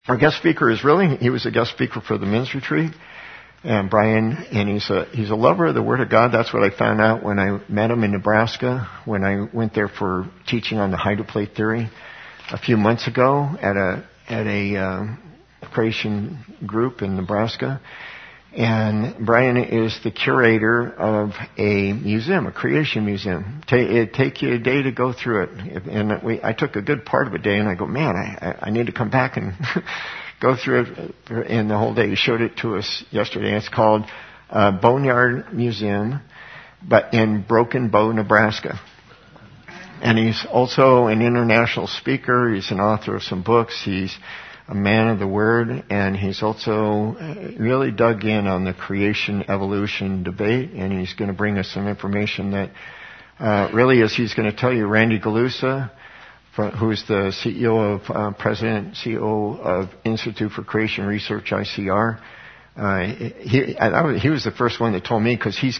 Our guest speaker he was a guest speaker for the men's retreat. And Brian, and he's a lover of the Word of God. That's what I found out when I met him in Nebraska, when I went there for teaching on the hydroplate theory a few months ago at a creation group in Nebraska. And Brian is the curator of a museum, a creation museum. It'd take you a day to go through it. And I took a good part of a day, and I go, man, I need to come back and go through it in the whole day. He showed it to us yesterday. It's called Boneyard Museum, but in Broken Bow, Nebraska. And he's also an international speaker. He's an author of some books. He's a man of the Word, and he's also really dug in on the creation-evolution debate, and he's going to bring us some information that really, as he's going to tell you, Randy Galusa, who's the CEO of Institute for Creation Research, ICR. He was the first one that told me, because he's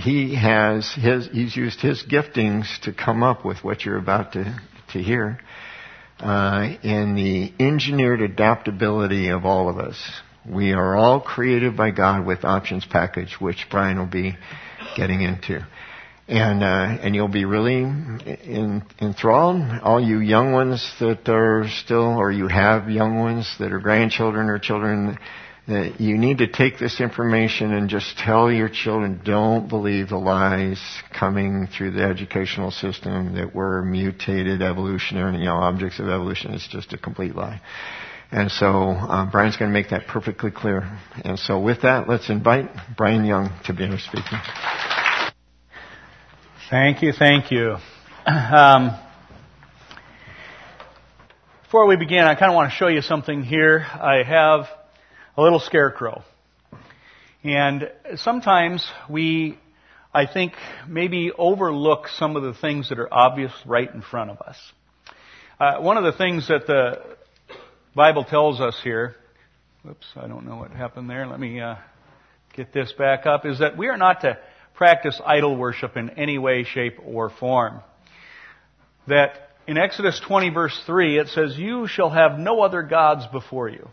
used his giftings to come up with what you're about to hear. In the engineered adaptability of all of us. We are all created by God with options package, which Brian will be getting into. And you'll be really enthralled. All you young ones that are still, or you have young ones that are grandchildren or children, that you need to take this information and just tell your children, don't believe the lies coming through the educational system that we're mutated evolutionary, objects of evolution. It's just a complete lie. And so Brian's going to make that perfectly clear. And so with that, let's invite Brian Young to be our speaker. Thank you. Before we begin, I kind of want to show you something here. I have a little scarecrow. And sometimes we, I think, maybe overlook some of the things that are obvious right in front of us. One of the things that the Bible tells us here, I don't know what happened there. Let me get this back up, is that we are not to practice idol worship in any way, shape, or form. That in Exodus 20, verse 3, it says, "You shall have no other gods before you."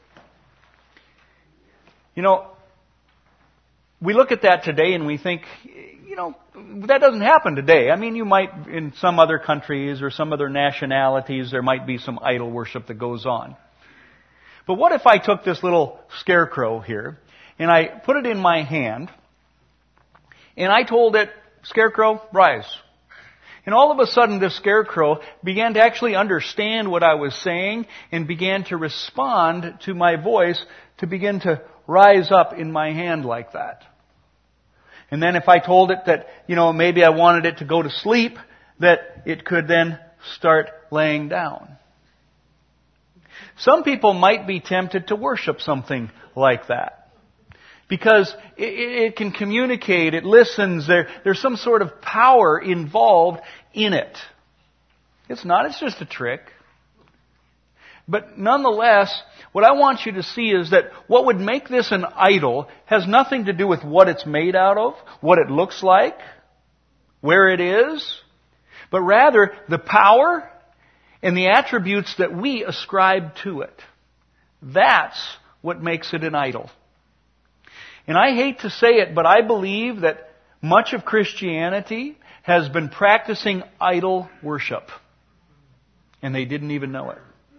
We look at that today and we think, that doesn't happen today. I mean, you might, in some other countries or some other nationalities, there might be some idol worship that goes on. But what if I took this little scarecrow here and I put it in my hand and I told it, "Scarecrow, rise." And all of a sudden, this scarecrow began to actually understand what I was saying and began to respond to my voice to begin to rise up in my hand like that. And then if I told it that, maybe I wanted it to go to sleep, that it could then start laying down. Some people might be tempted to worship something like that, because it can communicate, it listens, there's some sort of power involved in it. It's just a trick. But nonetheless, what I want you to see is that what would make this an idol has nothing to do with what it's made out of, what it looks like, where it is, but rather the power and the attributes that we ascribe to it. That's what makes it an idol. And I hate to say it, but I believe that much of Christianity has been practicing idol worship. And they didn't even know it.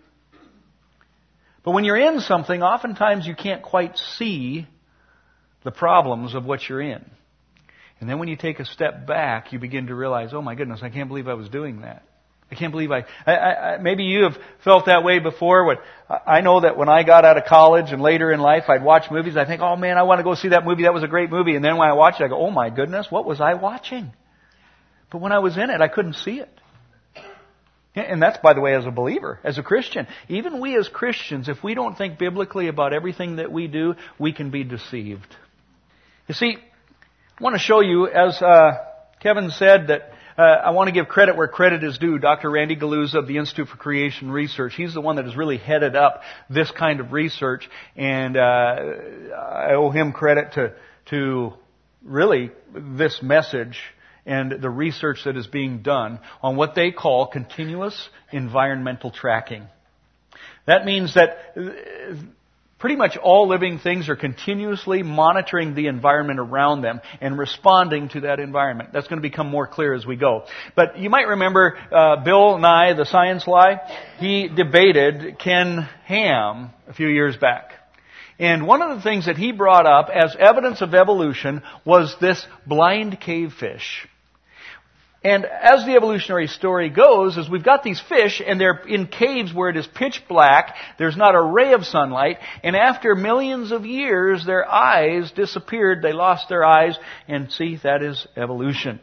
But when you're in something, oftentimes you can't quite see the problems of what you're in. And then when you take a step back, you begin to realize, oh my goodness, I can't believe I was doing that. I can't believe maybe you have felt that way before. I know that when I got out of college and later in life, I'd watch movies. I think, oh man, I want to go see that movie. That was a great movie. And then when I watch it, I go, oh my goodness, what was I watching? But when I was in it, I couldn't see it. And that's, by the way, as a believer, as a Christian. Even we as Christians, if we don't think biblically about everything that we do, we can be deceived. You see, I want to show you, as Kevin said, that I want to give credit where credit is due. Dr. Randy Galusa of the Institute for Creation Research, he's the one that has really headed up this kind of research, and I owe him credit to really this message and the research that is being done on what they call continuous environmental tracking. That means that pretty much all living things are continuously monitoring the environment around them and responding to that environment. That's going to become more clear as we go. But you might remember Bill Nye, the Science Lie. He debated Ken Ham a few years back. And one of the things that he brought up as evidence of evolution was this blind cavefish. And as the evolutionary story goes, is we've got these fish, and they're in caves where it is pitch black, there's not a ray of sunlight, and after millions of years, their eyes disappeared, they lost their eyes, and see, that is evolution.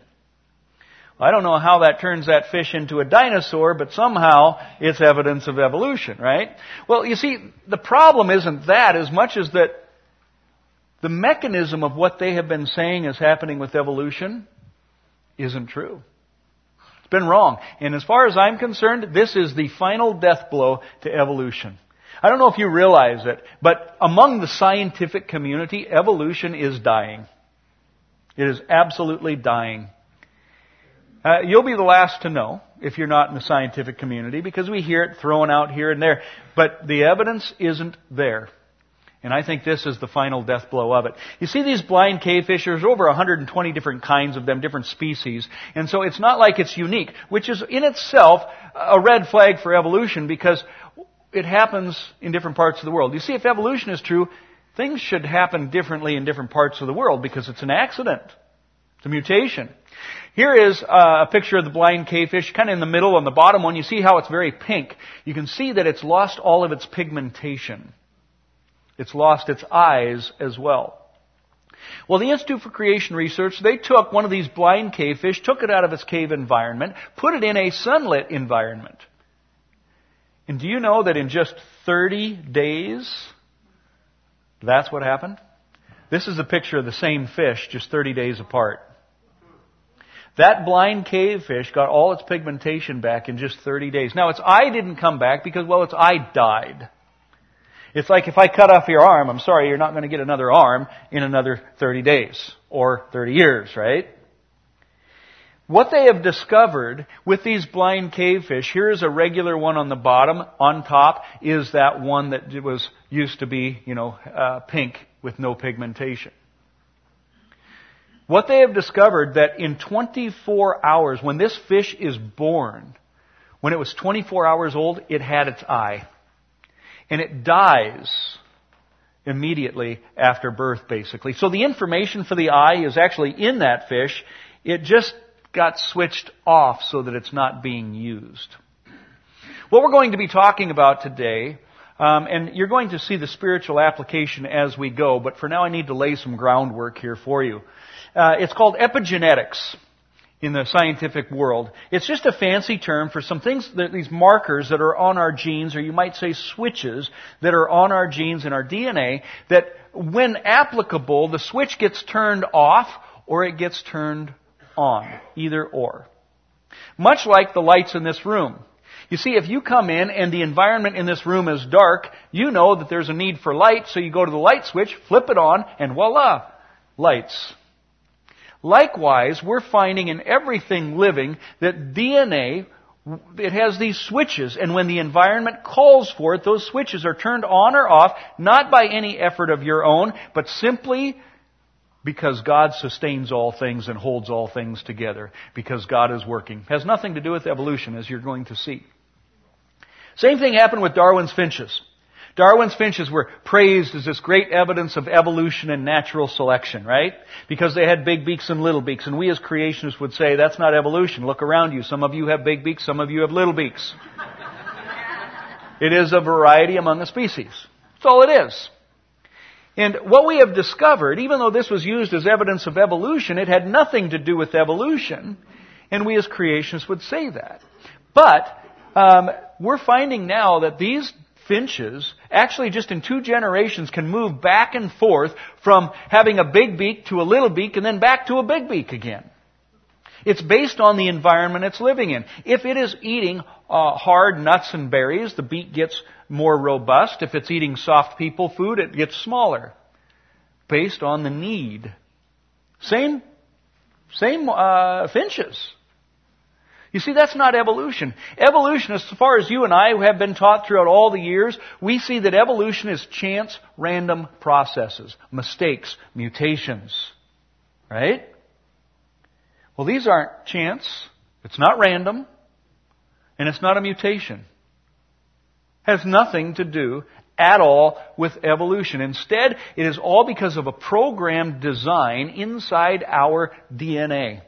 I don't know how that turns that fish into a dinosaur, but somehow it's evidence of evolution, right? Well, you see, the problem isn't that as much as that the mechanism of what they have been saying is happening with evolution isn't true. It's been wrong. And as far as I'm concerned, this is the final death blow to evolution. I don't know if you realize it, but among the scientific community, evolution is dying. It is absolutely dying. You'll be the last to know if you're not in the scientific community because we hear it thrown out here and there. But the evidence isn't there. And I think this is the final death blow of it. You see these blind cavefish, there's over 120 different kinds of them, different species. And so it's not like it's unique, which is in itself a red flag for evolution because it happens in different parts of the world. You see, if evolution is true, things should happen differently in different parts of the world because it's an accident. It's a mutation. Here is a picture of the blind cavefish, kind of in the middle. On the bottom one, you see how it's very pink. You can see that it's lost all of its pigmentation. It's lost its eyes as well. Well, the Institute for Creation Research, they took one of these blind cavefish, took it out of its cave environment, put it in a sunlit environment. And do you know that in just 30 days, that's what happened? This is a picture of the same fish, just 30 days apart. That blind cavefish got all its pigmentation back in just 30 days. Now, its eye didn't come back because, well, its eye died. It's like if I cut off your arm, I'm sorry, you're not going to get another arm in another 30 days or 30 years, right? What they have discovered with these blind cavefish, here is a regular one on the bottom. On top is that one that was used to be, pink with no pigmentation. What they have discovered that in 24 hours, when this fish is born, when it was 24 hours old, it had its eye. And it dies immediately after birth, basically. So the information for the eye is actually in that fish. It just got switched off so that it's not being used. What we're going to be talking about today, and you're going to see the spiritual application as we go, but for now I need to lay some groundwork here for you. It's called epigenetics in the scientific world. It's just a fancy term for some things, these markers that are on our genes, or you might say switches that are on our genes and our DNA, that when applicable, the switch gets turned off or it gets turned on, either or. Much like the lights in this room. You see, if you come in and the environment in this room is dark, you know that there's a need for light, so you go to the light switch, flip it on, and voila, lights. Likewise, we're finding in everything living that DNA, it has these switches, and when the environment calls for it, those switches are turned on or off, not by any effort of your own, but simply because God sustains all things and holds all things together, because God is working. It has nothing to do with evolution, as you're going to see. Same thing happened with Darwin's finches. Darwin's finches were praised as this great evidence of evolution and natural selection, right? Because they had big beaks and little beaks. And we as creationists would say, that's not evolution. Look around you. Some of you have big beaks, some of you have little beaks. It is a variety among the species. That's all it is. And what we have discovered, even though this was used as evidence of evolution, it had nothing to do with evolution. And we as creationists would say that. But we're finding now that these finches actually just in 2 generations can move back and forth from having a big beak to a little beak and then back to a big beak again. It's based on the environment it's living in. If it is eating hard nuts and berries, the beak gets more robust. If it's eating soft people food, it gets smaller. Based on the need. Same finches. You see, that's not evolution. Evolution, as far as you and I have been taught throughout all the years, we see that evolution is chance, random processes, mistakes, mutations. Right? Well, these aren't chance. It's not random. And it's not a mutation. It has nothing to do at all with evolution. Instead, it is all because of a programmed design inside our DNA.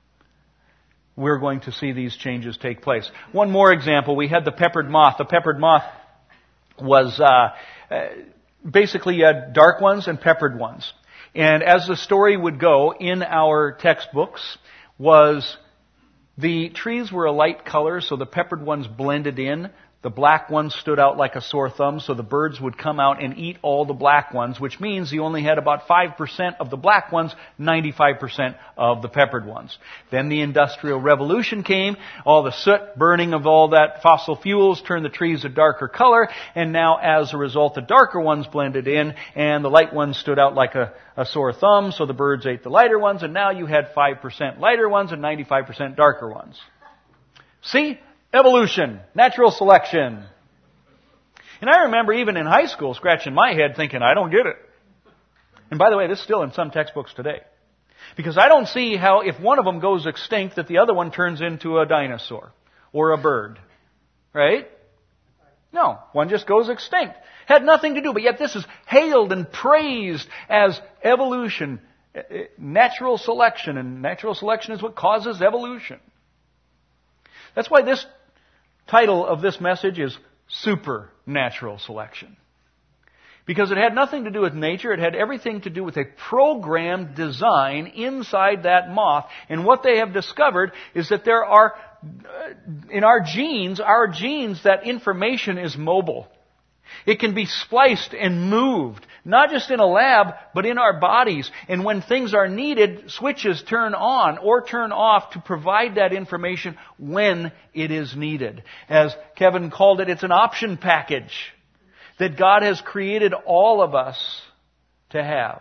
We're going to see these changes take place. One more example. We had the peppered moth. The peppered moth was basically dark ones and peppered ones. And as the story would go in our textbooks was the trees were a light color, so the peppered ones blended in. The black ones stood out like a sore thumb, so the birds would come out and eat all the black ones, which means you only had about 5% of the black ones, 95% of the peppered ones. Then the Industrial Revolution came. All the soot burning of all that fossil fuels turned the trees a darker color, and now as a result the darker ones blended in, and the light ones stood out like a sore thumb, so the birds ate the lighter ones, and now you had 5% lighter ones and 95% darker ones. See? Evolution, natural selection. And I remember even in high school scratching my head thinking, I don't get it. And by the way, this is still in some textbooks today. Because I don't see how if one of them goes extinct that the other one turns into a dinosaur or a bird. Right? No, one just goes extinct. Had nothing to do, but yet this is hailed and praised as evolution, natural selection, and natural selection is what causes evolution. That's why this title of this message is Supernatural Selection. Because it had nothing to do with nature, it had everything to do with a programmed design inside that moth. And what they have discovered is that there are, in our genes, that information is mobile. It can be spliced and moved, not just in a lab, but in our bodies. And when things are needed, switches turn on or turn off to provide that information when it is needed. As Kevin called it, it's an option package that God has created all of us to have.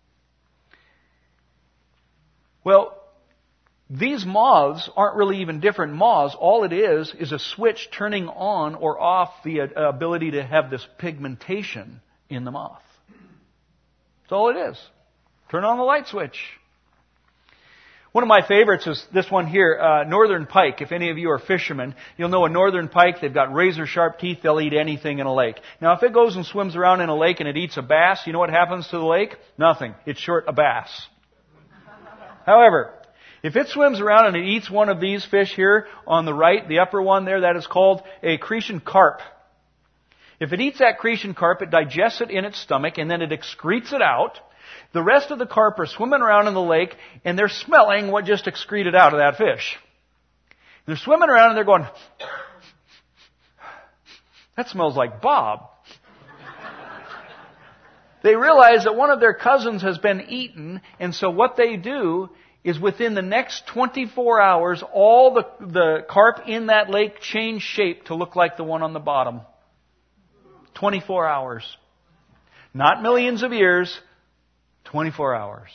Well, these moths aren't really even different moths. All it is a switch turning on or off the ability to have this pigmentation in the moth. That's all it is. Turn on the light switch. One of my favorites is this one here, northern pike. If any of you are fishermen, you'll know a northern pike. They've got razor sharp teeth. They'll eat anything in a lake. Now, if it goes and swims around in a lake and it eats a bass, you know what happens to the lake? Nothing. It's short a bass. However, if it swims around and it eats one of these fish here on the right, the upper one there, that is called a Cretan carp. If it eats that Cretan carp, it digests it in its stomach and then it excretes it out. The rest of the carp are swimming around in the lake and they're smelling what just excreted out of that fish. They're swimming around and they're going, that smells like Bob. They realize that one of their cousins has been eaten, and so what they do is within the next 24 hours, all the carp in that lake change shape to look like the one on the bottom. 24 hours. Not millions of years, 24 hours.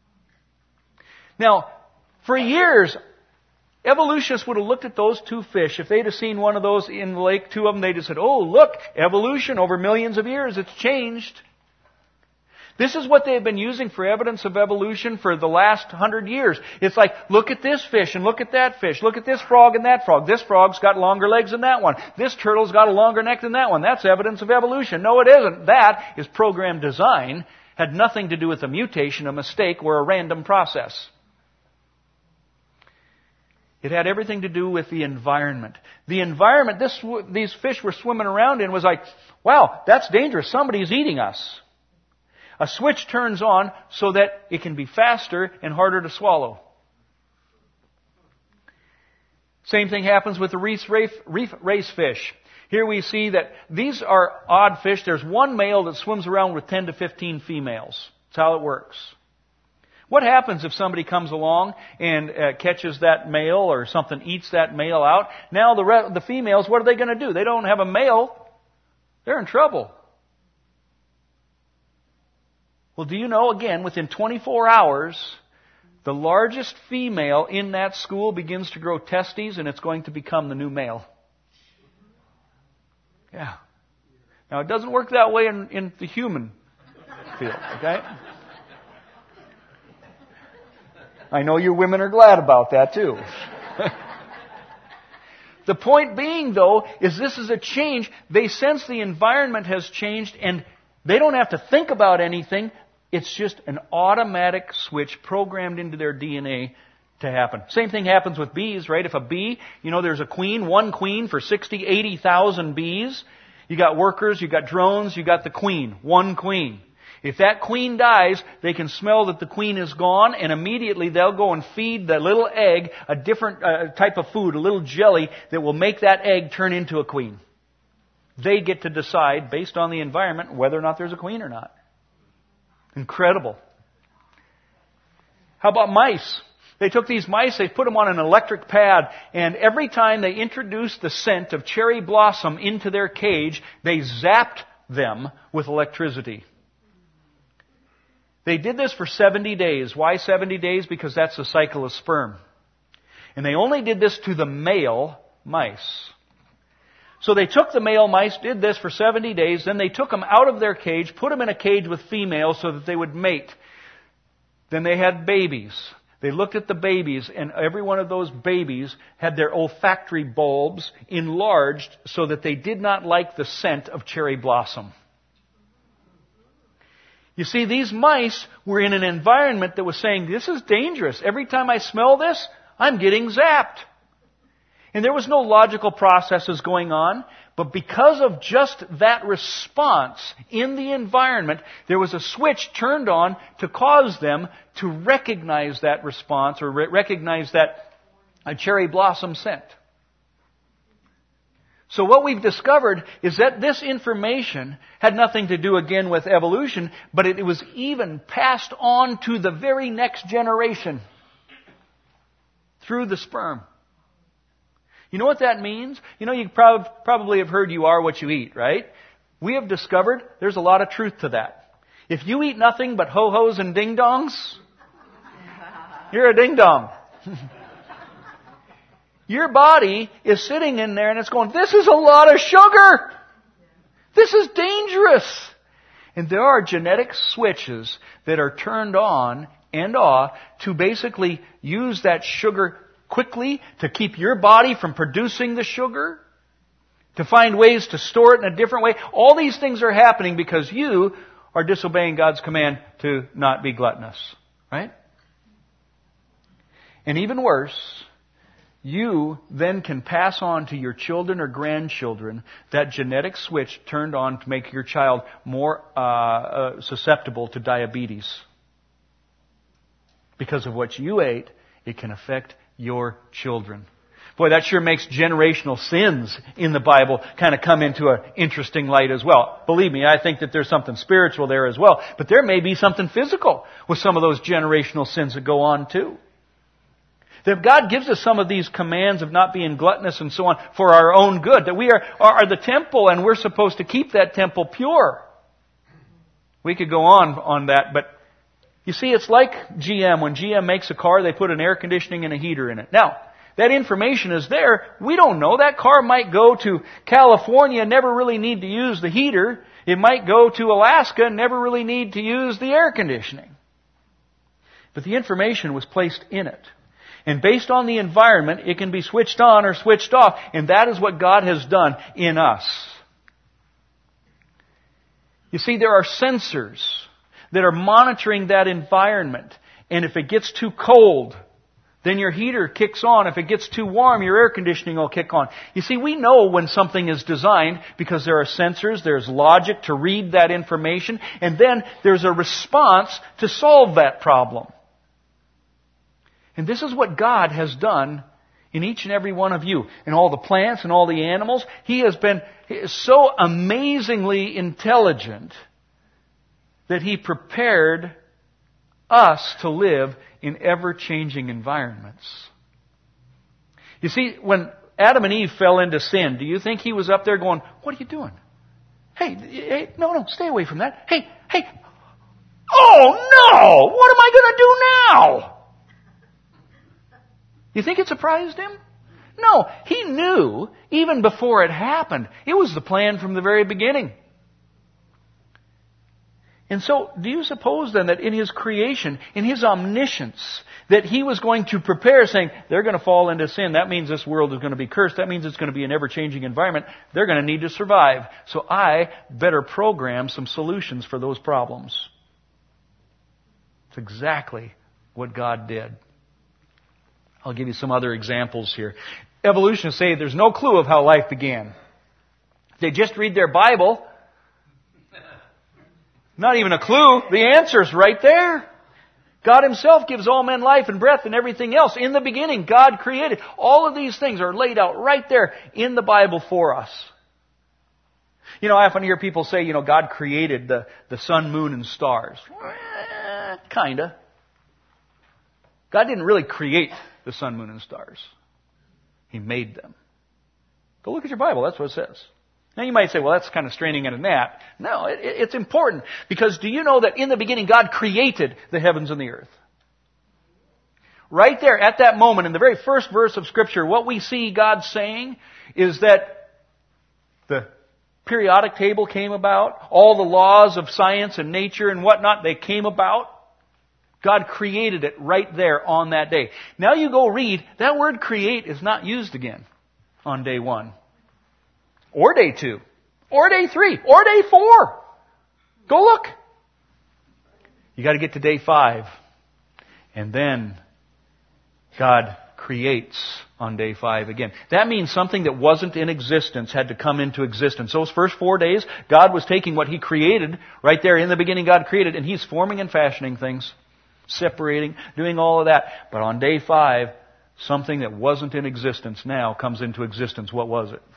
Now, for years, evolutionists would have looked at those two fish. If they'd have seen one of those in the lake, two of them, they'd have said, oh, look, evolution over millions of years, it's changed. This is what they've been using for evidence of evolution for the last 100 years. It's like, look at this fish and look at that fish. Look at this frog and that frog. This frog's got longer legs than that one. This turtle's got a longer neck than that one. That's evidence of evolution. No, it isn't. That is programmed design. Had nothing to do with a mutation, a mistake, or a random process. It had everything to do with the environment. The environment these fish were swimming around in was like, wow, that's dangerous. Somebody's eating us. A switch turns on so that it can be faster and harder to swallow. Same thing happens with the reef race fish. Here we see that these are odd fish. There's one male that swims around with 10 to 15 females. That's how it works. What happens if somebody comes along and catches that male or something eats that male out? Now the females, what are they going to do? They don't have a male. They're in trouble. Well, do you know, again, within 24 hours, the largest female in that school begins to grow testes, and it's going to become the new male. Yeah. Now, it doesn't work that way in the human field, okay? I know you women are glad about that, too. The point being, though, is this is a change. They sense the environment has changed, and they don't have to think about anything. It's just an automatic switch programmed into their DNA to happen. Same thing happens with bees, right? If a bee, there's a queen, one queen for 60, 80,000 bees. You got workers, you got drones, you got the queen, one queen. If that queen dies, they can smell that the queen is gone, and immediately they'll go and feed the little egg a different type of food, a little jelly that will make that egg turn into a queen. They get to decide, based on the environment, whether or not there's a queen or not. Incredible. How about mice? They took these mice, they put them on an electric pad, and every time they introduced the scent of cherry blossom into their cage, they zapped them with electricity. They did this for 70 days. Why 70 days? Because that's the cycle of sperm. And they only did this to the male mice. So they took the male mice, did this for 70 days, then they took them out of their cage, put them in a cage with females so that they would mate. Then they had babies. They looked at the babies, and every one of those babies had their olfactory bulbs enlarged so that they did not like the scent of cherry blossom. You see, these mice were in an environment that was saying, this is dangerous. Every time I smell this, I'm getting zapped. And there was no logical processes going on, but because of just that response in the environment, there was a switch turned on to cause them to recognize that response or recognize that cherry blossom scent. So what we've discovered is that this information had nothing to do again with evolution, but it was even passed on to the very next generation through the sperm. You know what that means? You probably have heard you are what you eat, right? We have discovered there's a lot of truth to that. If you eat nothing but ho-hos and ding-dongs, you're a ding-dong. Your body is sitting in there and it's going, this is a lot of sugar. This is dangerous. And there are genetic switches that are turned on and off to basically use that sugar quickly to keep your body from producing the sugar, to find ways to store it in a different way. All these things are happening because you are disobeying God's command to not be gluttonous. Right? And even worse, you then can pass on to your children or grandchildren that genetic switch turned on to make your child more susceptible to diabetes. Because of what you ate, it can affect your children. Boy, that sure makes generational sins in the Bible kind of come into an interesting light as well. Believe me, I think that there's something spiritual there as well. But there may be something physical with some of those generational sins that go on too. That God gives us some of these commands of not being gluttonous and so on for our own good. That we are the temple and we're supposed to keep that temple pure. We could go on that, but you see, it's like GM. When GM makes a car, they put an air conditioning and a heater in it. Now, that information is there. We don't know. That car might go to California and never really need to use the heater. It might go to Alaska and never really need to use the air conditioning. But the information was placed in it. And based on the environment, it can be switched on or switched off. And that is what God has done in us. You see, there are sensors that are monitoring that environment. And if it gets too cold, then your heater kicks on. If it gets too warm, your air conditioning will kick on. You see, we know when something is designed because there are sensors, there's logic to read that information, and then there's a response to solve that problem. And this is what God has done in each and every one of you, in all the plants and all the animals. He has been so amazingly intelligent that He prepared us to live in ever-changing environments. You see, when Adam and Eve fell into sin, do you think He was up there going, what are you doing? Hey, no, stay away from that. Hey, oh no! What am I going to do now? You think it surprised him? No, he knew even before it happened. It was the plan from the very beginning. And so, do you suppose then that in His creation, in His omniscience, that He was going to prepare, saying, they're going to fall into sin. That means this world is going to be cursed. That means it's going to be an ever-changing environment. They're going to need to survive. So I better program some solutions for those problems. It's exactly what God did. I'll give you some other examples here. Evolutionists say there's no clue of how life began. If they just read their Bible, not even a clue, the answer's right there. God Himself gives all men life and breath and everything else. In the beginning, God created. All of these things are laid out right there in the Bible for us. I often hear people say, God created the sun, moon, and stars. Kinda. God didn't really create the sun, moon, and stars. He made them. Go look at your Bible. That's what it says. Now you might say, well, that's kind of straining at a gnat. No, it's important. Because do you know that in the beginning God created the heavens and the earth? Right there at that moment, in the very first verse of Scripture, what we see God saying is that the periodic table came about. All the laws of science and nature and whatnot, they came about. God created it right there on that day. Now you go read, that word create is not used again on day 1. Or day 2. Or day 3. Or day 4. Go look. You got to get to day 5. And then God creates on day 5 again. That means something that wasn't in existence had to come into existence. Those first 4 days, God was taking what He created, right there in the beginning God created, and He's forming and fashioning things. Separating, doing all of that. But on day 5, something that wasn't in existence now comes into existence. What was it?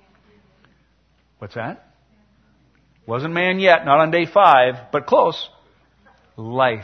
What's that? Wasn't man yet, not on day 5, but close. Life.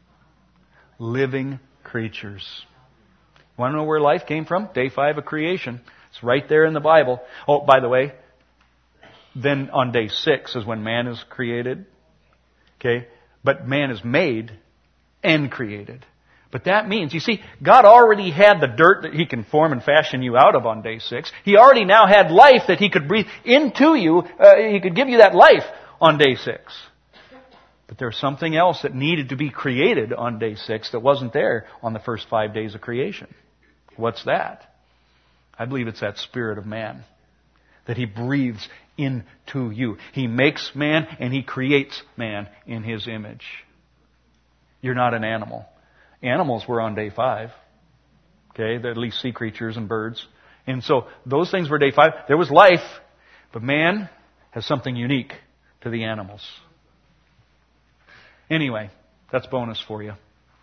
Living creatures. Want to know where life came from? Day 5 of creation. It's right there in the Bible. Oh, by the way, then on day 6 is when man is created. Okay? But man is made and created. But that means, you see, God already had the dirt that He can form and fashion you out of on day 6. He already now had life that He could breathe into you. He could give you that life on day 6. But there's something else that needed to be created on day 6 that wasn't there on the first 5 days of creation. What's that? I believe it's that spirit of man that He breathes into you. He makes man and He creates man in His image. You're not an animal. Animals were on day 5. Okay, they're at least sea creatures and birds. And so those things were day 5. There was life, but man has something unique to the animals. Anyway, that's bonus for you.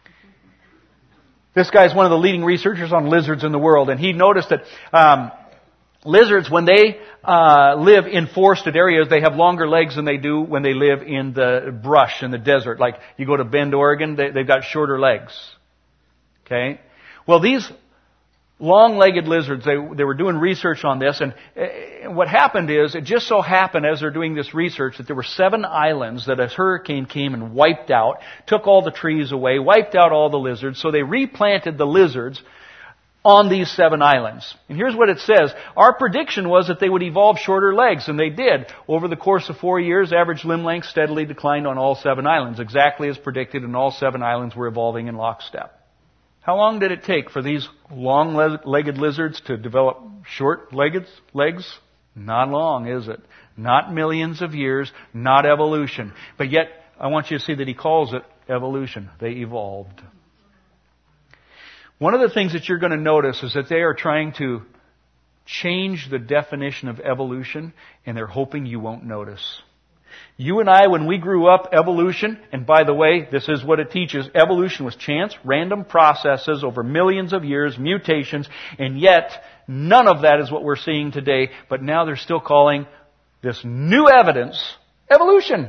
This guy's one of the leading researchers on lizards in the world, and he noticed that lizards, when they live in forested areas, they have longer legs than they do when they live in the brush, in the desert. Like you go to Bend, Oregon, they've got shorter legs. Okay? Well, these long-legged lizards, they were doing research on this, and what happened is, it just so happened as they're doing this research that there were 7 islands that a hurricane came and wiped out, took all the trees away, wiped out all the lizards, so they replanted the lizards on these 7 islands. And here's what it says. Our prediction was that they would evolve shorter legs, and they did. Over the course of 4 years, average limb length steadily declined on all 7 islands, exactly as predicted, and all 7 islands were evolving in lockstep. How long did it take for these long-legged lizards to develop short-legged legs? Not long, is it? Not millions of years, not evolution. But yet, I want you to see that he calls it evolution. They evolved. One of the things that you're going to notice is that they are trying to change the definition of evolution, and they're hoping you won't notice. You and I, when we grew up, evolution, and by the way, this is what it teaches, evolution was chance, random processes over millions of years, mutations, and yet none of that is what we're seeing today, but now they're still calling this new evidence evolution.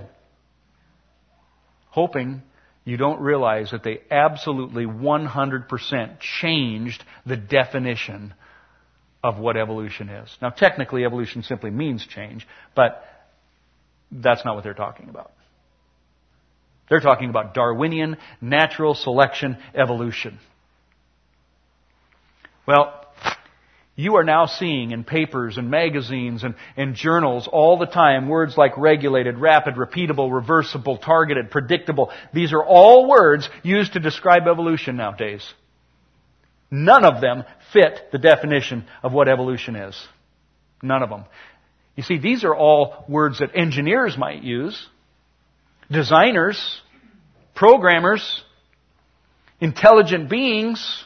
Hoping you don't realize that they absolutely 100% changed the definition of what evolution is. Now, technically, evolution simply means change, but that's not what they're talking about. They're talking about Darwinian, natural selection, evolution. Well, you are now seeing in papers and magazines and journals all the time words like regulated, rapid, repeatable, reversible, targeted, predictable. These are all words used to describe evolution nowadays. None of them fit the definition of what evolution is. None of them. You see, these are all words that engineers might use, designers, programmers, intelligent beings.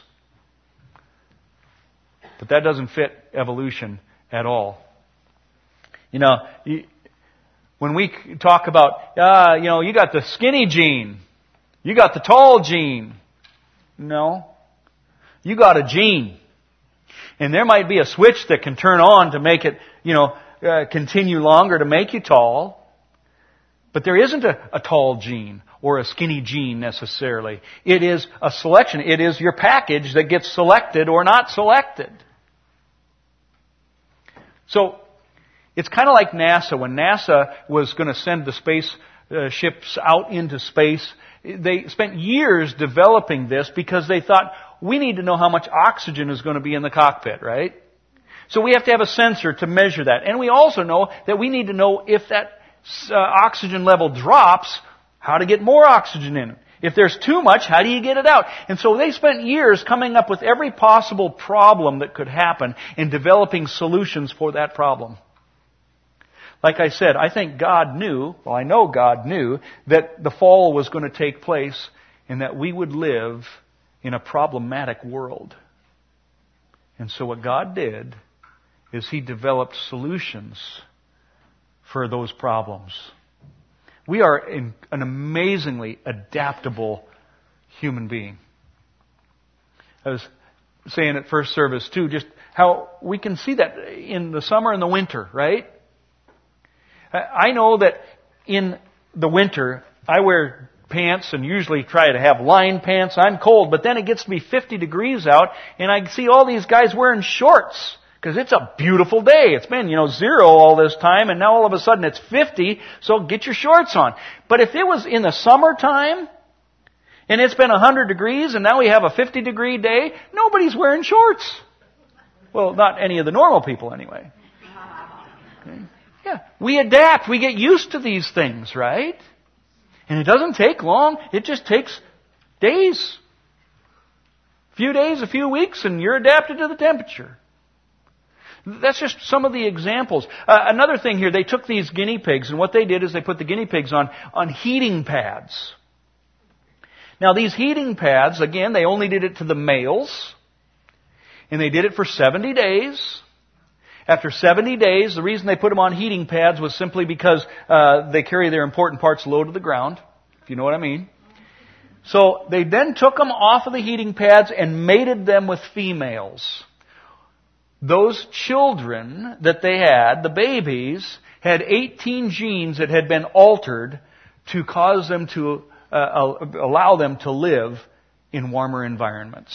But that doesn't fit evolution at all. You know, when we talk about, you got the skinny gene, you got the tall gene. No. You got a gene. And there might be a switch that can turn on to make it, continue longer to make you tall. But there isn't a tall gene or a skinny gene necessarily. It is a selection. It is your package that gets selected or not selected. So, it's kind of like NASA. When NASA was going to send the space ships out into space, they spent years developing this because they thought, we need to know how much oxygen is going to be in the cockpit, right? So we have to have a sensor to measure that. And we also know that we need to know if that oxygen level drops, how to get more oxygen in. If there's too much, how do you get it out? And so they spent years coming up with every possible problem that could happen and developing solutions for that problem. Like I said, I think God knew, well, I know God knew, that the fall was going to take place and that we would live in a problematic world. And so what God did is He developed solutions for those problems. We are an amazingly adaptable human being. I was saying at first service too, just how we can see that in the summer and the winter, right? I know that in the winter, I wear pants and usually try to have lined pants. I'm cold, but then it gets to be 50 degrees out and I see all these guys wearing shorts. Because it's a beautiful day. It's been, 0 all this time, and now all of a sudden it's 50, so get your shorts on. But if it was in the summertime, and it's been 100 degrees, and now we have a 50-degree day, nobody's wearing shorts. Well, not any of the normal people anyway. Okay. Yeah, we adapt. We get used to these things, right? And it doesn't take long. It just takes days. A few days, a few weeks, and you're adapted to the temperature. That's just some of the examples. Another thing here, they took these guinea pigs, and what they did is they put the guinea pigs on heating pads. Now these heating pads, again, they only did it to the males, and they did it for 70 days. After 70 days, the reason they put them on heating pads was simply because they carry their important parts low to the ground, if you know what I mean. So they then took them off of the heating pads and mated them with females. Those children that they had, the babies, had 18 genes that had been altered to cause them to allow them to live in warmer environments.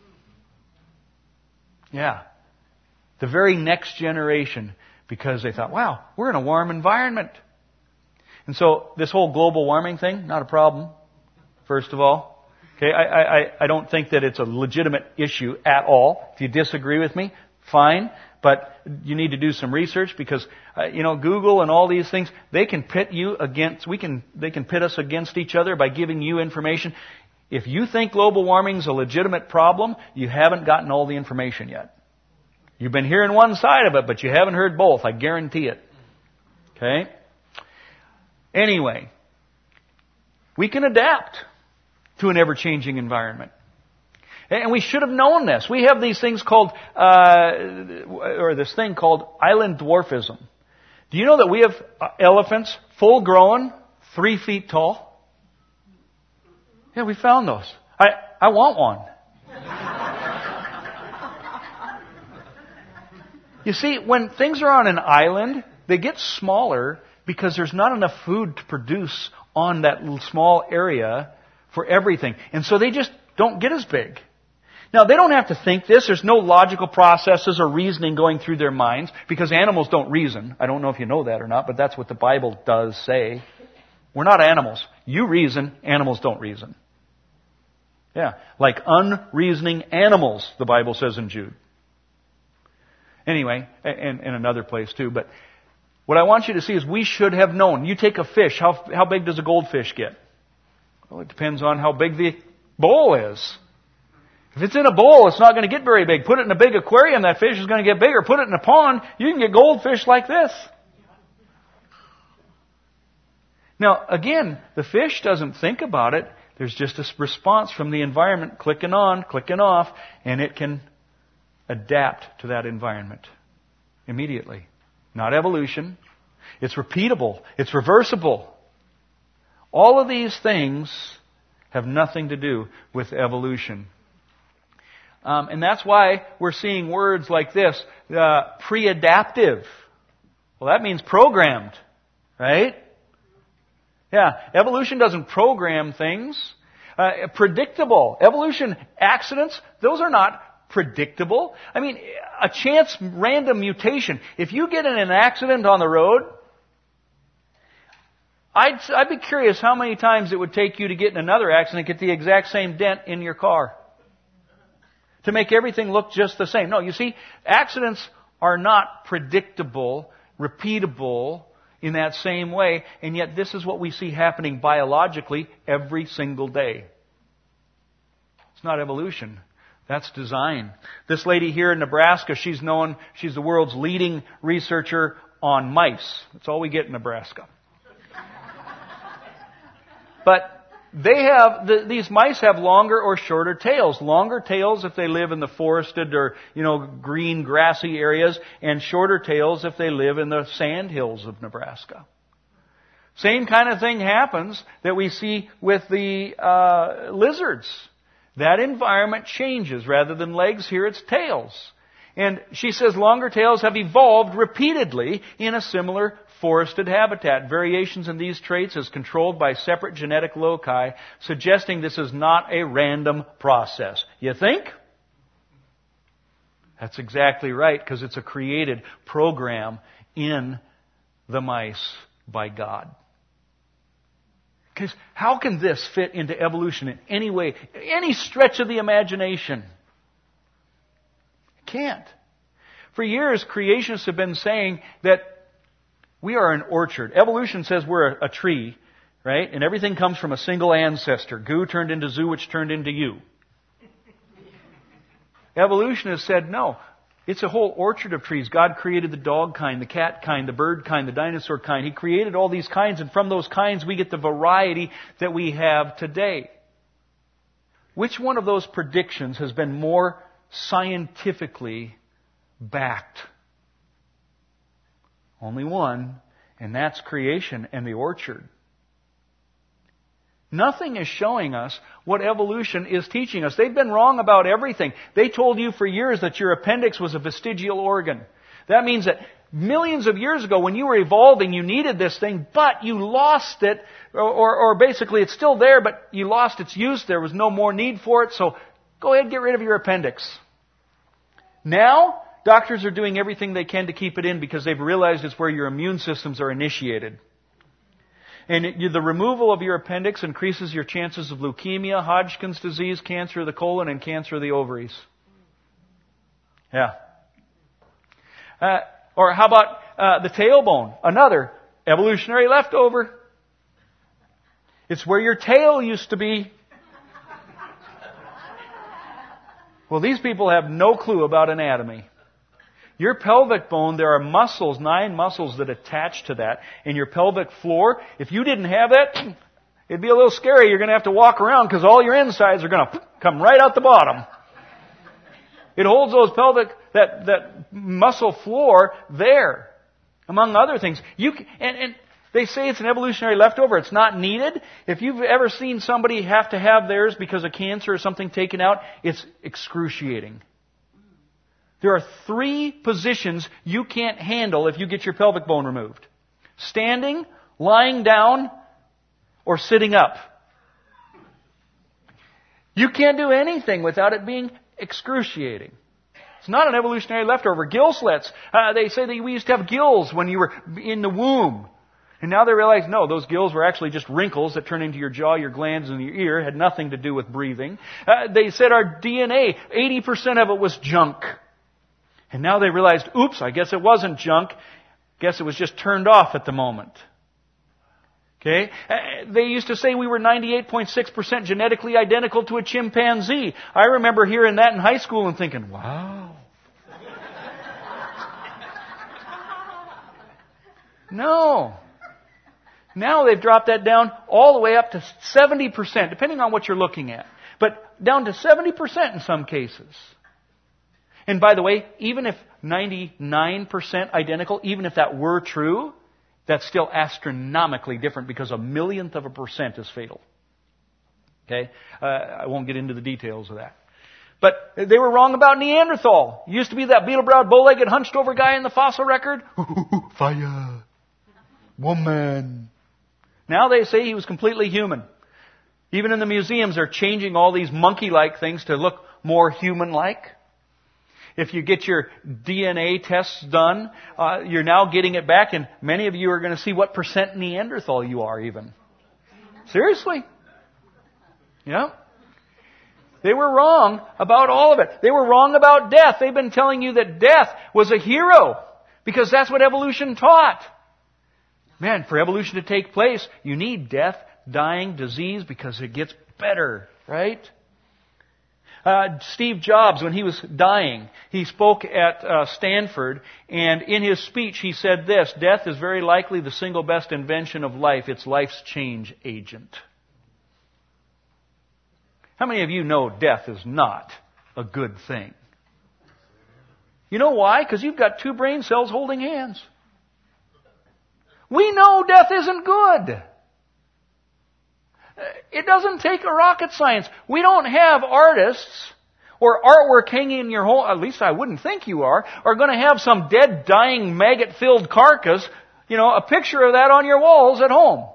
Yeah. The very next generation, because they thought, wow, we're in a warm environment. And so this whole global warming thing, not a problem, first of all. Okay, I don't think that it's a legitimate issue at all. If you disagree with me, fine, but you need to do some research because, Google and all these things, they can pit you against, they can pit us against each other by giving you information. If you think global warming is a legitimate problem, you haven't gotten all the information yet. You've been hearing one side of it, but you haven't heard both, I guarantee it. Okay? Anyway, we can adapt to an ever-changing environment. And we should have known this. We have these things called, this thing called island dwarfism. Do you know that we have elephants, full grown, 3 feet tall? Yeah, we found those. I want one. You see, when things are on an island, they get smaller because there's not enough food to produce on that little small area for everything. And so they just don't get as big. Now, they don't have to think this. There's no logical processes or reasoning going through their minds because animals don't reason. I don't know if you know that or not, but that's what the Bible does say. We're not animals. You reason. Animals don't reason. Yeah, like unreasoning animals, the Bible says in Jude. Anyway, and another place too, but what I want you to see is we should have known. You take a fish, how big does a goldfish get? Well, it depends on how big the bowl is. If it's in a bowl, it's not going to get very big. Put it in a big aquarium, that fish is going to get bigger. Put it in a pond, you can get goldfish like this. Now, again, the fish doesn't think about it. There's just a response from the environment, clicking on, clicking off, and it can adapt to that environment immediately. Not evolution. It's repeatable. It's reversible. All of these things have nothing to do with evolution. And that's why we're seeing words like this, pre-adaptive. Well, that means programmed, right? Yeah, evolution doesn't program things. Predictable. Evolution accidents, those are not predictable. I mean, a chance random mutation. If you get in an accident on the road, I'd be curious how many times it would take you to get in another accident, get the exact same dent in your car. To make everything look just the same. No, you see, accidents are not predictable, repeatable in that same way, and yet this is what we see happening biologically every single day. It's not evolution. That's design. This lady here in Nebraska, she's the world's leading researcher on mice. That's all we get in Nebraska. But these mice have longer or shorter tails. Longer tails if they live in the forested or, green grassy areas, and shorter tails if they live in the sand hills of Nebraska. Same kind of thing happens that we see with the lizards. That environment changes. Rather than legs, here it's tails. And she says longer tails have evolved repeatedly in a similar forested habitat. Variations in these traits is controlled by separate genetic loci, suggesting this is not a random process. You think? That's exactly right, because it's a created program in the mice by God. Because how can this fit into evolution in any way, any stretch of the imagination? It can't. For years, creationists have been saying that we are an orchard. Evolution says we're a tree, right? And everything comes from a single ancestor. Goo turned into zoo, which turned into you. Evolution has said, no, it's a whole orchard of trees. God created the dog kind, the cat kind, the bird kind, the dinosaur kind. He created all these kinds, and from those kinds we get the variety that we have today. Which one of those predictions has been more scientifically backed? Only one, and that's creation and the orchard. Nothing is showing us what evolution is teaching us. They've been wrong about everything. They told you for years that your appendix was a vestigial organ. That means that millions of years ago when you were evolving, you needed this thing, but you lost it, or basically it's still there, but you lost its use. There was no more need for it, so go ahead and get rid of your appendix. Now, doctors are doing everything they can to keep it in because they've realized it's where your immune systems are initiated. And the removal of your appendix increases your chances of leukemia, Hodgkin's disease, cancer of the colon, and cancer of the ovaries. Yeah. Or how about the tailbone? Another evolutionary leftover. It's where your tail used to be. Well, these people have no clue about anatomy. Your pelvic bone, there are muscles, 9 muscles that attach to that. And your pelvic floor, if you didn't have that, it'd be a little scary. You're going to have to walk around because all your insides are going to come right out the bottom. It holds those pelvic, that muscle floor there, among other things. And they say it's an evolutionary leftover. It's not needed. If you've ever seen somebody have to have theirs because of cancer or something taken out, it's excruciating. There are 3 positions you can't handle if you get your pelvic bone removed. Standing, lying down, or sitting up. You can't do anything without it being excruciating. It's not an evolutionary leftover. Gill slits. They say that we used to have gills when you were in the womb. And now they realize, no, those gills were actually just wrinkles that turn into your jaw, your glands, and your ear. Had nothing to do with breathing. They said our DNA, 80% of it was junk. And now they realized, oops, I guess it wasn't junk. Guess it was just turned off at the moment. Okay? They used to say we were 98.6% genetically identical to a chimpanzee. I remember hearing that in high school and thinking, wow. No. Now they've dropped that down all the way up to 70%, depending on what you're looking at. But down to 70% in some cases. And by the way, even if 99% identical, even if that were true, that's still astronomically different because a millionth of a percent is fatal. Okay? I won't get into the details of that. But they were wrong about Neanderthal. Used to be that beetle-browed, bow-legged, hunched-over guy in the fossil record. Fire. Woman. Now they say he was completely human. Even in the museums, they're changing all these monkey-like things to look more human-like. If you get your DNA tests done, you're now getting it back, and many of you are going to see what percent Neanderthal you are even. Seriously. Yeah. They were wrong about all of it. They were wrong about death. They've been telling you that death was a hero because that's what evolution taught. Man, for evolution to take place, you need death, dying, disease, because it gets better, right? Steve Jobs, when he was dying, he spoke at Stanford, and in his speech he said this: death is very likely the single best invention of life. It's life's change agent. How many of you know death is not a good thing? You know why? Because you've got two brain cells holding hands. We know death isn't good. It doesn't take a rocket science. We don't have artists or artwork hanging in your home, at least I wouldn't think you are going to have some dead, dying, maggot-filled carcass, a picture of that on your walls at home.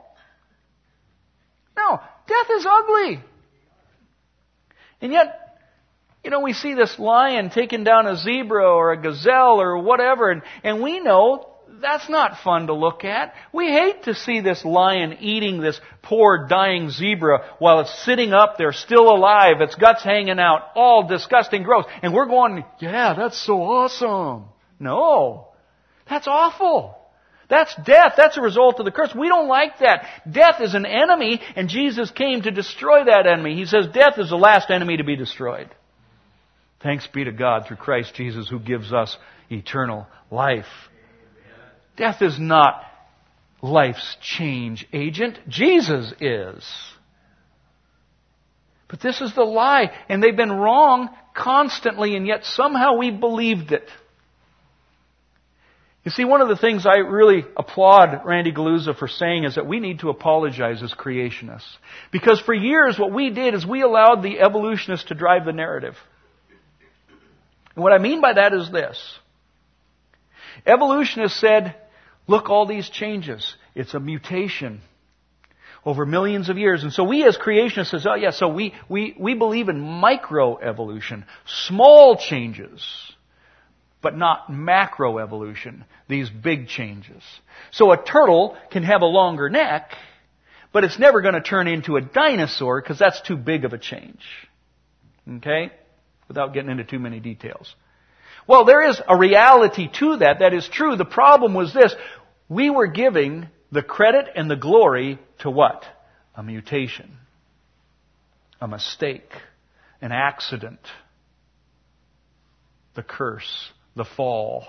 No, death is ugly. And yet, we see this lion taking down a zebra or a gazelle or whatever, and we know that's not fun to look at. We hate to see this lion eating this poor dying zebra while it's sitting up there still alive, its guts hanging out, all disgusting, gross. And we're going, yeah, that's so awesome. No, that's awful. That's death. That's a result of the curse. We don't like that. Death is an enemy, and Jesus came to destroy that enemy. He says death is the last enemy to be destroyed. Thanks be to God through Christ Jesus, who gives us eternal life. Death is not life's change agent. Jesus is. But this is the lie. And they've been wrong constantly, and yet somehow we believed it. You see, one of the things I really applaud Randy Galuzza for saying is that we need to apologize as creationists. Because for years what we did is we allowed the evolutionists to drive the narrative. And what I mean by that is this. Evolutionists said, look, all these changes. It's a mutation over millions of years. And so we as creationists says, oh yeah, so we believe in microevolution, small changes, but not macroevolution, these big changes. So a turtle can have a longer neck, but it's never going to turn into a dinosaur because that's too big of a change. Okay? Without getting into too many details. Well, there is a reality to that. That is true. The problem was this. We were giving the credit and the glory to what? A mutation. A mistake. An accident. The curse. The fall.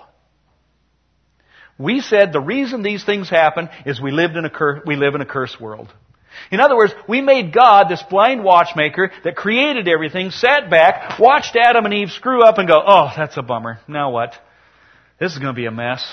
We said the reason these things happen is we live in a cursed world. In other words, we made God, this blind watchmaker that created everything, sat back, watched Adam and Eve screw up and go, oh, that's a bummer. Now what? This is going to be a mess.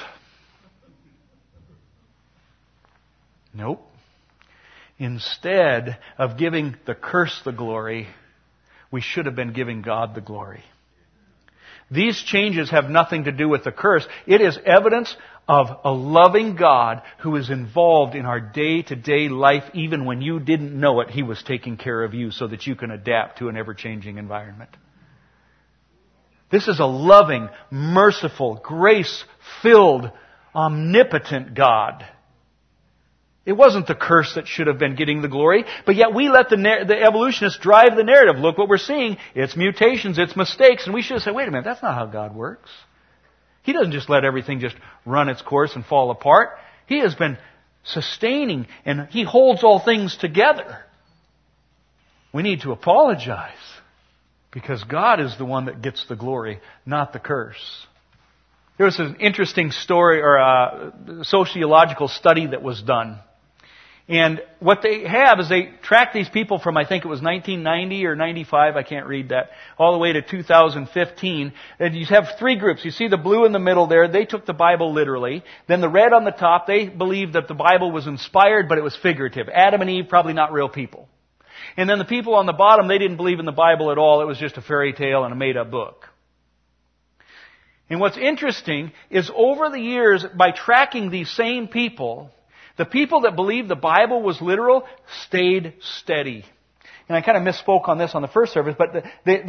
Nope. Instead of giving the curse the glory, we should have been giving God the glory. These changes have nothing to do with the curse. It is evidence of a loving God who is involved in our day-to-day life. Even when you didn't know it, He was taking care of you so that you can adapt to an ever-changing environment. This is a loving, merciful, grace-filled, omnipotent God It wasn't the curse that should have been getting the glory, but yet we let the evolutionists drive the narrative. Look what we're seeing. It's mutations, it's mistakes, and we should have said, wait a minute, that's not how God works. He doesn't just let everything just run its course and fall apart. He has been sustaining, and He holds all things together. We need to apologize, because God is the one that gets the glory, not the curse. There was an interesting story, or a sociological study that was done. And what they have is they track these people from, I think it was 1990 or 95, I can't read that, all the way to 2015. And you have three groups. You see the blue in the middle there, they took the Bible literally. Then the red on the top, they believed that the Bible was inspired, but it was figurative. Adam and Eve, probably not real people. And then the people on the bottom, they didn't believe in the Bible at all. It was just a fairy tale and a made-up book. And what's interesting is over the years, by tracking these same people, the people that believed the Bible was literal stayed steady. And I kind of misspoke on this on the first service, but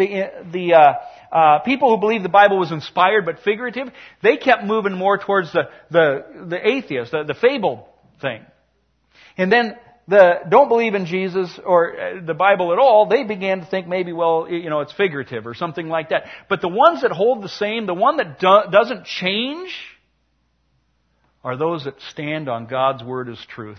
the people who believed the Bible was inspired but figurative, they kept moving more towards the atheist, the fable thing. And then the don't believe in Jesus or the Bible at all, they began to think maybe, well, it's figurative or something like that. But the ones that hold the same, the one that doesn't change, are those that stand on God's Word as truth.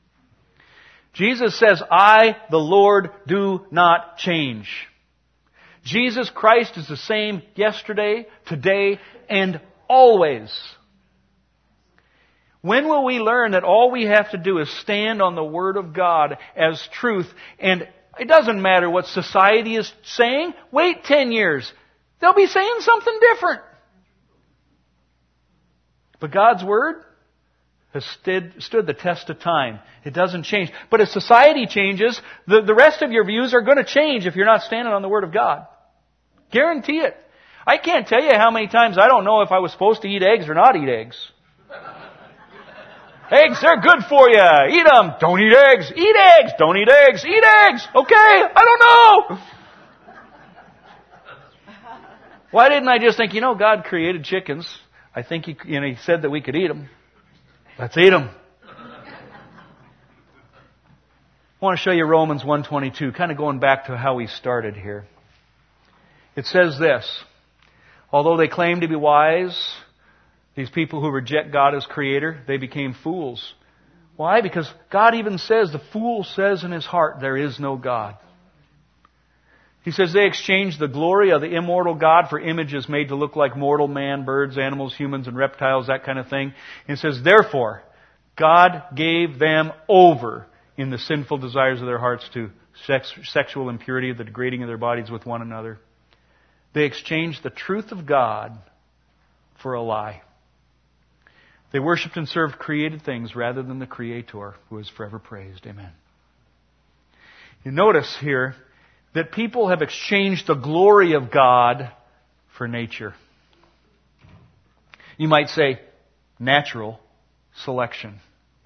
Jesus says, I, the Lord, do not change. Jesus Christ is the same yesterday, today, and always. When will we learn that all we have to do is stand on the Word of God as truth, and it doesn't matter what society is saying? Wait 10 years. They'll be saying something different. But God's Word has stood the test of time. It doesn't change. But as society changes, the rest of your views are going to change if you're not standing on the Word of God. Guarantee it. I can't tell you how many times I don't know if I was supposed to eat eggs or not eat eggs. Eggs, they're good for you. Eat them. Don't eat eggs. Eat eggs. Don't eat eggs. Eat eggs. Okay, I don't know. Why didn't I just think, God created chickens. I think He said that we could eat them. Let's eat them. I want to show you Romans 1:22, kind of going back to how we started here. It says this, although they claim to be wise, these people who reject God as Creator, they became fools. Why? Because God even says, the fool says in his heart, there is no God. He says they exchanged the glory of the immortal God for images made to look like mortal man, birds, animals, humans, and reptiles, that kind of thing. And it says, therefore, God gave them over in the sinful desires of their hearts to sexual impurity, the degrading of their bodies with one another. They exchanged the truth of God for a lie. They worshipped and served created things rather than the Creator, who is forever praised. Amen. You notice here that people have exchanged the glory of God for nature. You might say natural selection.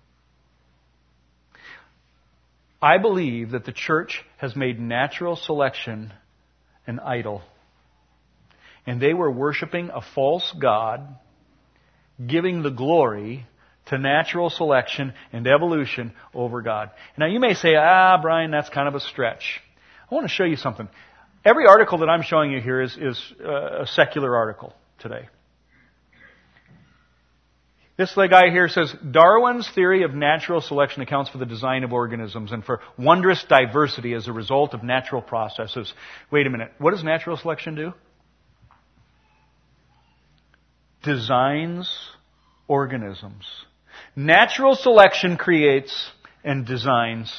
I believe that the church has made natural selection an idol. And they were worshiping a false God, giving the glory to natural selection and evolution over God. Now you may say, Brian, that's kind of a stretch. I want to show you something. Every article that I'm showing you here is a secular article today. This guy here says, Darwin's theory of natural selection accounts for the design of organisms and for wondrous diversity as a result of natural processes. Wait a minute. What does natural selection do? Designs organisms. Natural selection creates and designs.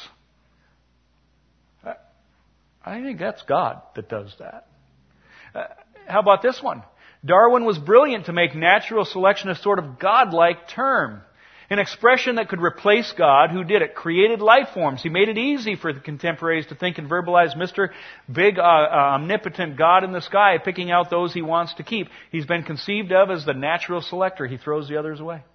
I think that's God that does that. How about this one? Darwin was brilliant to make natural selection a sort of godlike term. An expression that could replace God, who did it, created life forms. He made it easy for the contemporaries to think and verbalize Mr. Big, omnipotent God in the sky, picking out those He wants to keep. He's been conceived of as the natural selector. He throws the others away.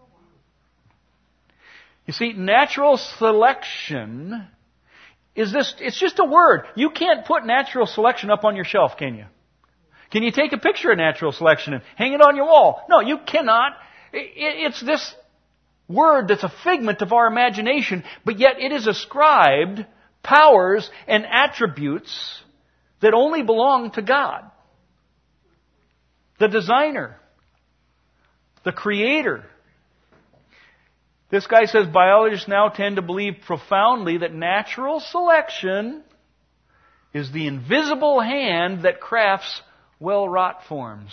You see, natural selection it's just a word. You can't put natural selection up on your shelf, can you? Can you take a picture of natural selection and hang it on your wall? No, you cannot. It's this word that's a figment of our imagination, but yet it is ascribed powers and attributes that only belong to God. The designer. The creator. This guy says biologists now tend to believe profoundly that natural selection is the invisible hand that crafts well-wrought forms.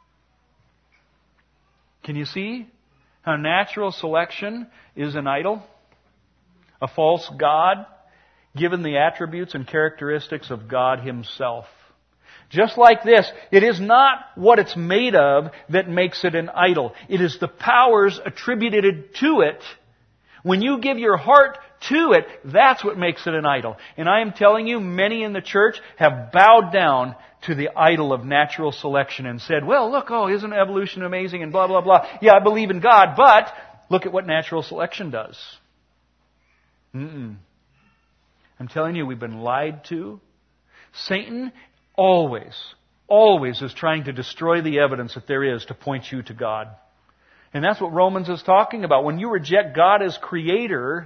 Can you see how natural selection is an idol? A false god, given the attributes and characteristics of God Himself. Just like this, it is not what it's made of that makes it an idol. It is the powers attributed to it. When you give your heart to it, that's what makes it an idol. And I am telling you, many in the church have bowed down to the idol of natural selection and said, well, look, isn't evolution amazing and blah, blah, blah. Yeah, I believe in God, but look at what natural selection does. I'm telling you, we've been lied to. Satan always is trying to destroy the evidence that there is to point you to God. And that's what Romans is talking about. When you reject God as creator,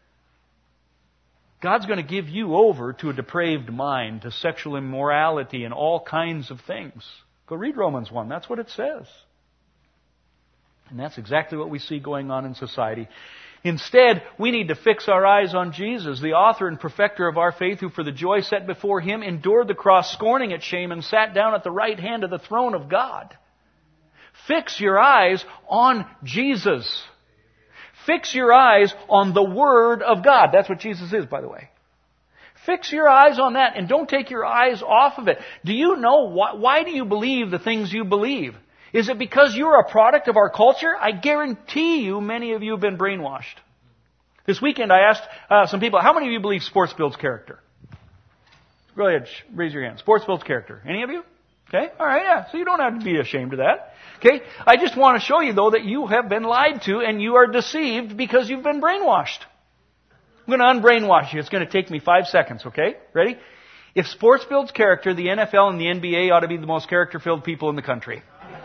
God's going to give you over to a depraved mind, to sexual immorality and all kinds of things. Go read Romans 1. That's what it says. And that's exactly what we see going on in society. Instead, we need to fix our eyes on Jesus, the author and perfecter of our faith, who for the joy set before Him endured the cross, scorning its shame, and sat down at the right hand of the throne of God. Fix your eyes on Jesus. Fix your eyes on the Word of God. That's what Jesus is, by the way. Fix your eyes on that and don't take your eyes off of it. Do you know why do you believe the things you believe? Is it because you're a product of our culture? I guarantee you many of you have been brainwashed. This weekend I asked some people, how many of you believe sports builds character? Go ahead, raise your hand. Sports builds character. Any of you? Okay, all right, yeah. So you don't have to be ashamed of that. Okay, I just want to show you, though, that you have been lied to and you are deceived because you've been brainwashed. I'm going to unbrainwash you. It's going to take me 5 seconds, okay? Ready? If sports builds character, the NFL and the NBA ought to be the most character-filled people in the country.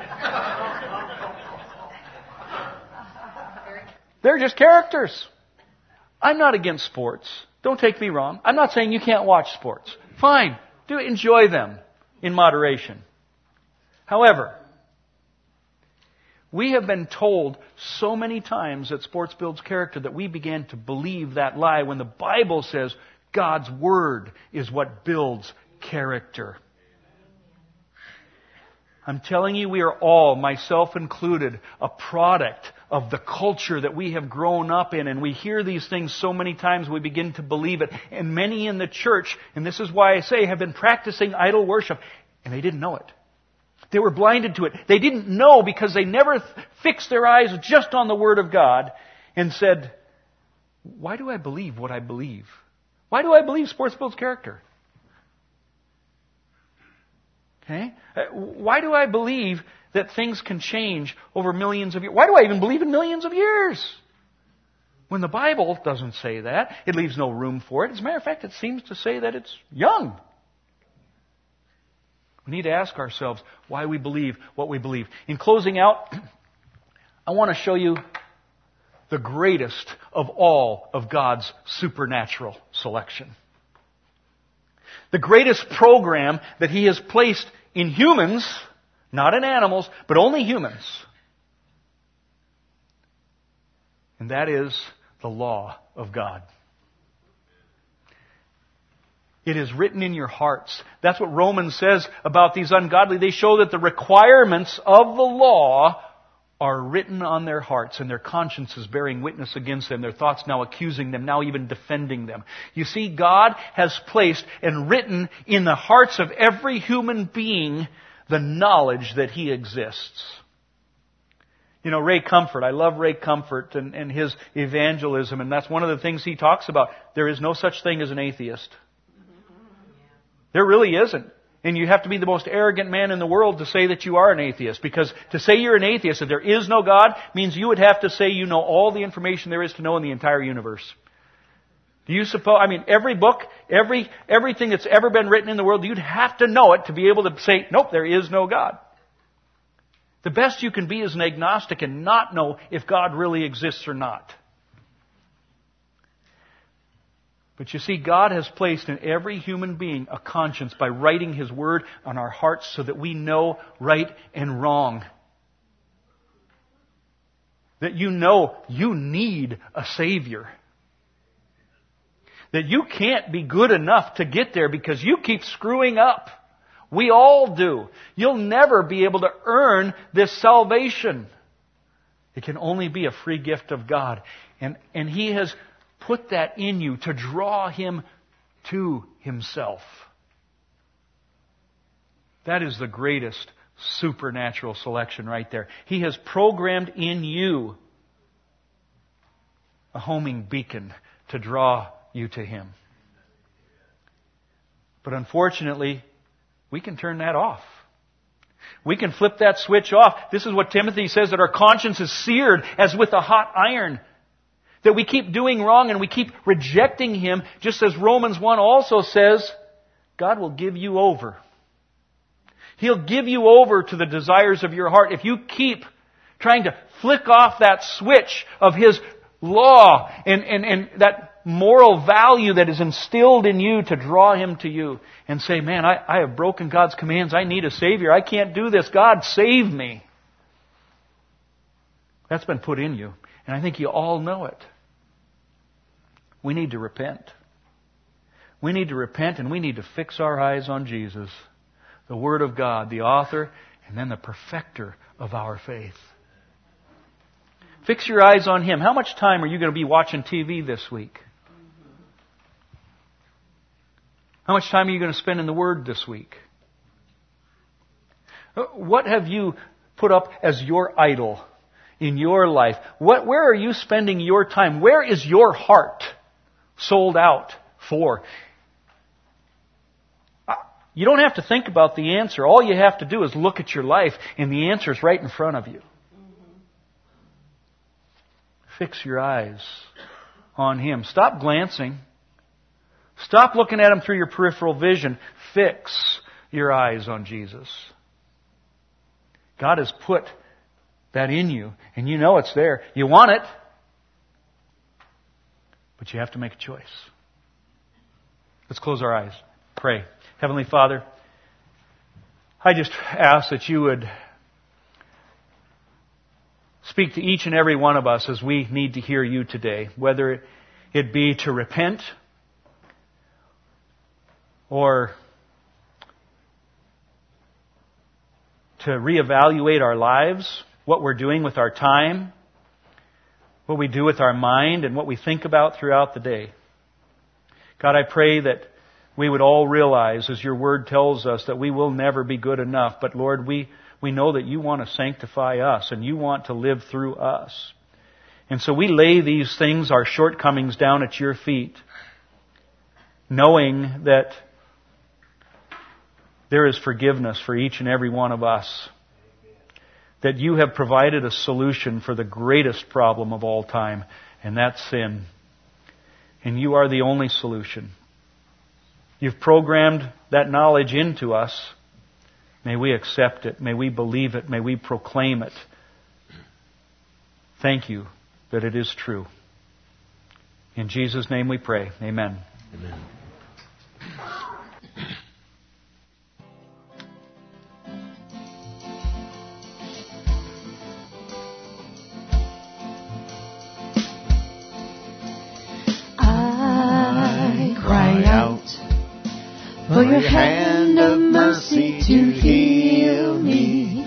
They're just characters. I'm not against sports. Don't take me wrong. I'm not saying you can't watch sports. Fine. Enjoy them in moderation. However, we have been told so many times that sports builds character that we began to believe that lie when the Bible says God's Word is what builds character. I'm telling you, we are all, myself included, a product of the culture that we have grown up in. And we hear these things so many times we begin to believe it. And many in the church, and this is why I say, have been practicing idol worship. And they didn't know it. They were blinded to it. They didn't know because they never fixed their eyes just on the Word of God and said, why do I believe what I believe? Why do I believe sports builds character? Okay? Why do I believe that things can change over millions of years? Why do I even believe in millions of years? When the Bible doesn't say that, it leaves no room for it. As a matter of fact, it seems to say that it's young. We need to ask ourselves why we believe what we believe. In closing out, I want to show you the greatest of all of God's supernatural selection. The greatest program that He has placed in humans, not in animals, but only humans. And that is the law of God. It is written in your hearts. That's what Romans says about these ungodly. They show that the requirements of the law are written on their hearts and their consciences bearing witness against them. Their thoughts now accusing them, now even defending them. You see, God has placed and written in the hearts of every human being the knowledge that He exists. You know, Ray Comfort, I love Ray Comfort and his evangelism, and that's one of the things he talks about. There is no such thing as an atheist. There really isn't. And you have to be the most arrogant man in the world to say that you are an atheist. Because to say you're an atheist, that there is no God, means you would have to say you know all the information there is to know in the entire universe. Do you suppose, every book, everything that's ever been written in the world, you'd have to know it to be able to say, nope, there is no God. The best you can be is an agnostic and not know if God really exists or not. But you see, God has placed in every human being a conscience by writing His Word on our hearts so that we know right and wrong. That you know you need a Savior. That you can't be good enough to get there because you keep screwing up. We all do. You'll never be able to earn this salvation. It can only be a free gift of God. And He has put that in you to draw Him to Himself. That is the greatest supernatural selection right there. He has programmed in you a homing beacon to draw you to Him. But unfortunately, we can turn that off. We can flip that switch off. This is what Timothy says, that our conscience is seared as with a hot iron. That we keep doing wrong and we keep rejecting Him, just as Romans 1 also says, God will give you over. He'll give you over to the desires of your heart if you keep trying to flick off that switch of His law and that moral value that is instilled in you to draw Him to you and say, man, I have broken God's commands. I need a Savior. I can't do this. God, save me. That's been put in you. And I think you all know it. We need to repent. We need to repent and we need to fix our eyes on Jesus, the Word of God, the author and then the perfecter of our faith. Fix your eyes on Him. How much time are you going to be watching TV this week? How much time are you going to spend in the Word this week? What have you put up as your idol in your life? Where are you spending your time? Where is your heart sold out for? You don't have to think about the answer. All you have to do is look at your life, and the answer is right in front of you. Fix your eyes on Him. Stop glancing. Stop looking at Him through your peripheral vision. Fix your eyes on Jesus. God has put that in you, and you know it's there. You want it, but you have to make a choice. Let's close our eyes. Pray. Heavenly Father, I just ask that You would speak to each and every one of us as we need to hear You today, whether it be to repent or to reevaluate our lives, what we're doing with our time, what we do with our mind, and what we think about throughout the day. God, I pray that we would all realize, as Your Word tells us, that we will never be good enough. But Lord, we know that You want to sanctify us and You want to live through us. And so we lay these things, our shortcomings, down at Your feet, knowing that there is forgiveness for each and every one of us. That You have provided a solution for the greatest problem of all time, and that's sin. And You are the only solution. You've programmed that knowledge into us. May we accept it. May we believe it. May we proclaim it. Thank You that it is true. In Jesus' name we pray. Amen. Amen. I cry out for Your hand of mercy to heal me.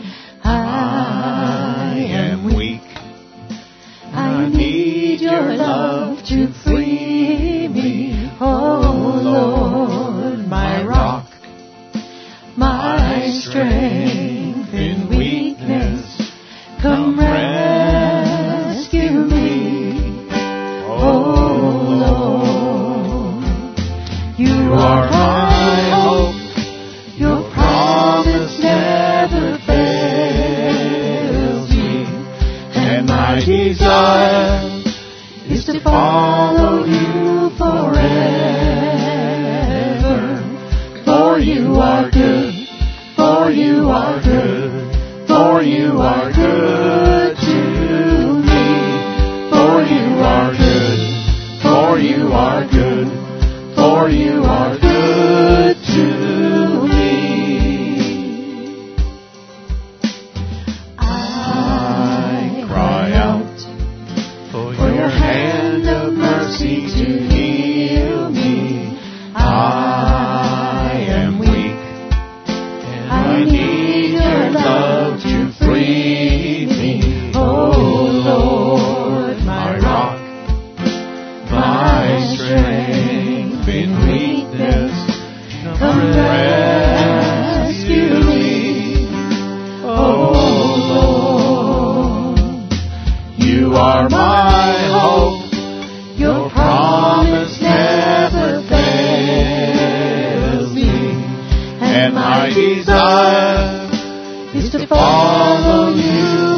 I am weak. I need Your love to free me. Oh Lord, my rock, my strength in weakness, come rescue me. Oh Lord, You are my hope. Your promise never fails me, and my desire is to follow You forever. For You are good, for You are good, for you are good to me. For you are good. For you are good. For you are good to me. I cry out for your hand of mercy to heal me. I am weak, and I need your love to free me. Oh Lord, my rock, my strength in weakness, come rescue me. Oh Lord, you are my hope. Your promise never fails me, and my desire is to follow you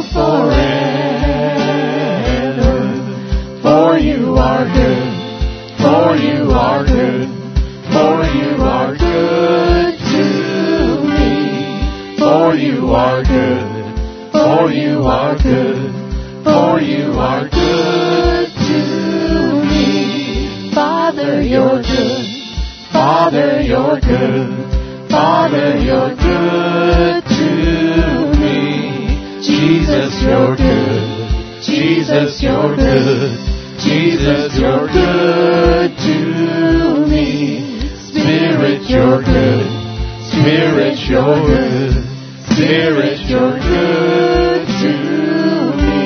forever. For you are good, for you are good, for you are good to me. For you are good, for you are good, for you are good to me. Father, you're good. Father, you're good. Father, you're good to me. Jesus, you're good. Jesus, you're good. Jesus, you're good to me. Spirit, you're good. Spirit, you're good. Spirit, you're good to me.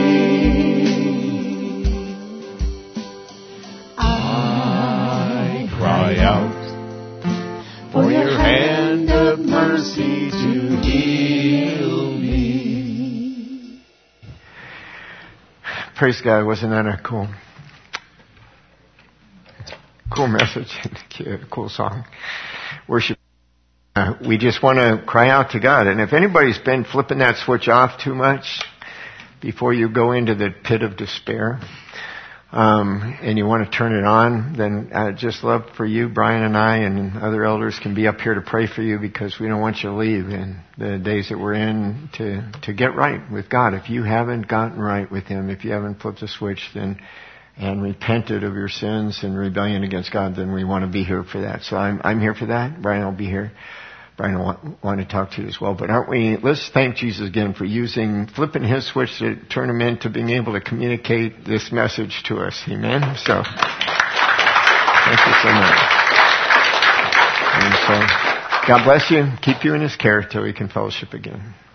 I cry out for your hand of mercy to heal me. Praise God. Wasn't that a cool message? A cool song. Worship. We just want to cry out to God. And if anybody's been flipping that switch off too much before you go into the pit of despair, and you want to turn it on, then I'd just love for you, Brian and I and other elders can be up here to pray for you, because we don't want you to leave in the days that we're in to get right with God. If you haven't gotten right with Him, if you haven't flipped the switch and repented of your sins and rebellion against God, then we want to be here for that. So I'm here for that. Brian will be here. Brian will want to talk to you as well. But let's thank Jesus again for flipping His switch to turn Him into being able to communicate this message to us. Amen? So, thank you so much. And so, God bless you. Keep you in His care till we can fellowship again.